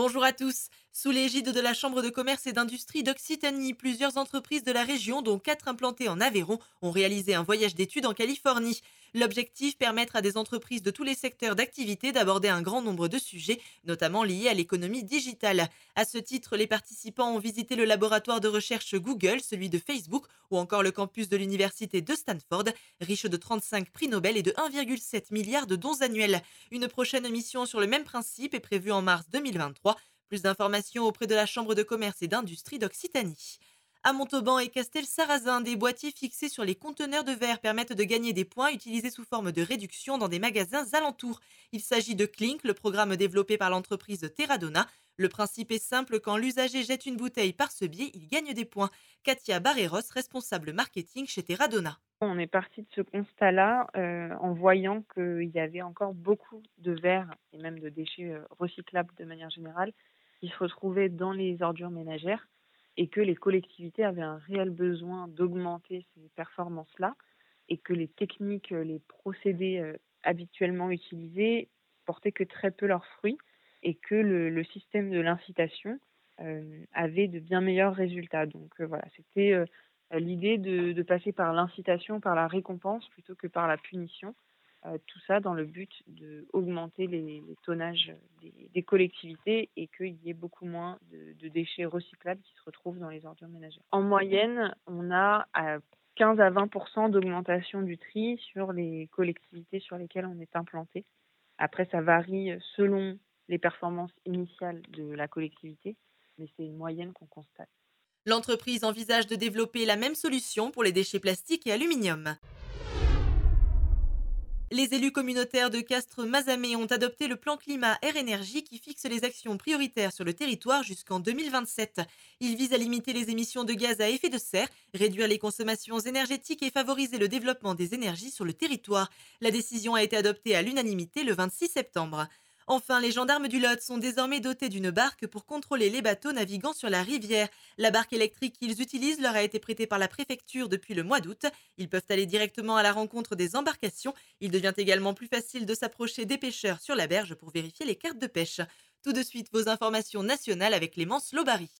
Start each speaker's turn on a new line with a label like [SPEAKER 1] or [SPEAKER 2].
[SPEAKER 1] Bonjour à tous. Sous l'égide de la Chambre de commerce et d'industrie d'Occitanie, plusieurs entreprises de la région, dont 4 implantées en Aveyron, ont réalisé un voyage d'études en Californie. L'objectif, permettre à des entreprises de tous les secteurs d'activité d'aborder un grand nombre de sujets, notamment liés à l'économie digitale. À ce titre, les participants ont visité le laboratoire de recherche Google, celui de Facebook, ou encore le campus de l'université de Stanford, riche de 35 prix Nobel et de 1,7 milliard de dons annuels. Une prochaine mission sur le même principe est prévue en mars 2023. Plus d'informations auprès de la Chambre de commerce et d'industrie d'Occitanie. À Montauban et Castel-Sarrazin, des boîtiers fixés sur les conteneurs de verre permettent de gagner des points utilisés sous forme de réduction dans des magasins alentours. Il s'agit de Clink, le programme développé par l'entreprise Terradona. Le principe est simple, quand l'usager jette une bouteille par ce biais, il gagne des points. Katia Barreros, responsable marketing chez Terradona.
[SPEAKER 2] On est parti de ce constat-là, en voyant qu'il y avait encore beaucoup de verre et même de déchets, recyclables de manière générale, qui se retrouvaient dans les ordures ménagères et que les collectivités avaient un réel besoin d'augmenter ces performances-là et que les techniques, les procédés, habituellement utilisés portaient que très peu leurs fruits et que le système de l'incitation, avait de bien meilleurs résultats. Donc, voilà, c'était, l'idée de passer par l'incitation, par la récompense plutôt que par la punition. Tout ça dans le but d'augmenter les tonnages des collectivités et qu'il y ait beaucoup moins de déchets recyclables qui se retrouvent dans les ordures ménagères. En moyenne, on a 15 à 20 d'augmentation du tri sur les collectivités sur lesquelles on est implanté. Après, ça varie selon les performances initiales de la collectivité, mais c'est une moyenne qu'on constate.
[SPEAKER 1] L'entreprise envisage de développer la même solution pour les déchets plastiques et aluminium. Les élus communautaires de Castres-Mazamet ont adopté le plan climat air énergie qui fixe les actions prioritaires sur le territoire jusqu'en 2027. Il vise à limiter les émissions de gaz à effet de serre, réduire les consommations énergétiques et favoriser le développement des énergies sur le territoire. La décision a été adoptée à l'unanimité le 26 septembre. Enfin, les gendarmes du Lot sont désormais dotés d'une barque pour contrôler les bateaux naviguant sur la rivière. La barque électrique qu'ils utilisent leur a été prêtée par la préfecture depuis le mois d'août. Ils peuvent aller directement à la rencontre des embarcations. Il devient également plus facile de s'approcher des pêcheurs sur la berge pour vérifier les cartes de pêche. Tout de suite, vos informations nationales avec Clémence Lobary.